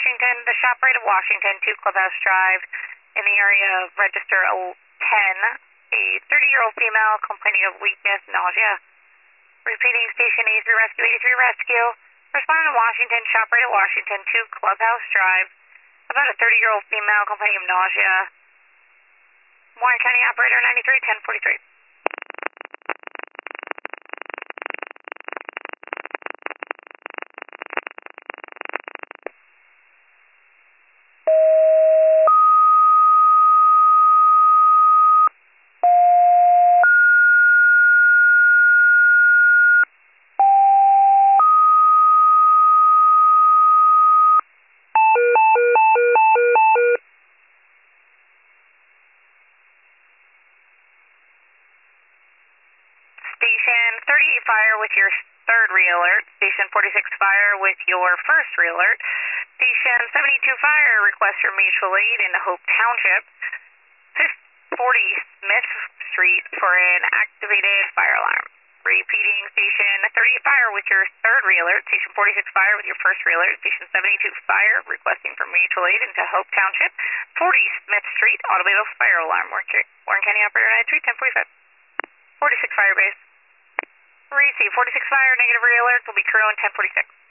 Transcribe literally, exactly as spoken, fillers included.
Washington, the shop right of Washington, two Clubhouse Drive, in the area of Register ten, a thirty-year-old female complaining of weakness, nausea. Repeating station eighty-three Rescue, eighty-three Rescue. Responding to Washington, shop right at Washington, two Clubhouse Drive. About a thirty-year-old female complaining of nausea. Warren County Operator ninety-three ten forty-three. Station thirty-eight Fire with your third re-alert. Station forty-six Fire with your first re-alert. Station seventy-two Fire request for mutual aid in Hope Township. forty Smith Street for an activated fire alarm. Repeating station thirty-eight Fire with your third re-alert. Station forty-six Fire with your first re-alert. Station seventy-two Fire requesting for mutual aid into Hope Township. forty Smith Street, automated fire alarm. Warren County Operator ninety-three ten forty-five. forty-six Fire Base. Receive forty-six Fire, negative re-alert will be crew in ten forty-six.